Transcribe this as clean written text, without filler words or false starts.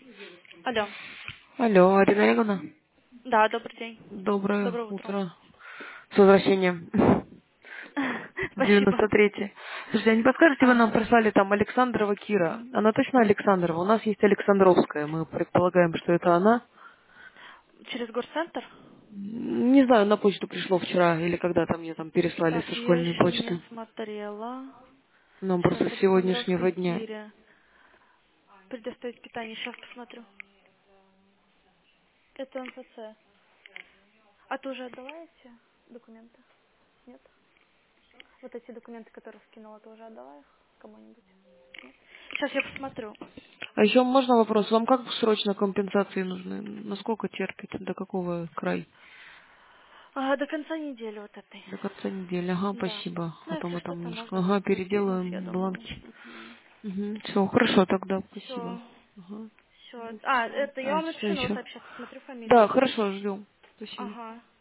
Алло. Алло, Арина Олеговна. Да, добрый день. Доброе Доброе утро. утро. С возвращением. Спасибо. 93-й. Слушайте, а не подскажете, вы нам Ага. прислали там Александрова Кира? Она точно Александрова? У нас есть Александровская. Мы предполагаем, что это она. Через горцентр? Не знаю, на почту пришло вчера или когда там мне там переслали Так, со я школьной еще не почты. смотрела. Нам Сейчас просто с Александровской сегодняшнего дня. Кире. Предоставить питание. Сейчас посмотрю. Это МФЦ. А ты уже отдала эти документы? Нет? Вот эти документы, которые скинула, ты уже отдала их кому-нибудь? Нет? Сейчас я посмотрю. А еще можно вопрос? Вам как срочно компенсации нужны? Насколько терпит? До какого край? До конца недели вот этой. До конца недели. Ага, Да. спасибо. А Ну, то если мы что, там то немножко. можно Ага, просто скинуть, я переделаем думаю. бланки. Все, хорошо тогда, спасибо. Все. Ага. Все. А, это я вам напишу Все на еще. WhatsApp, сейчас посмотрю Да, фамилию. хорошо, ждем. Спасибо. Ага.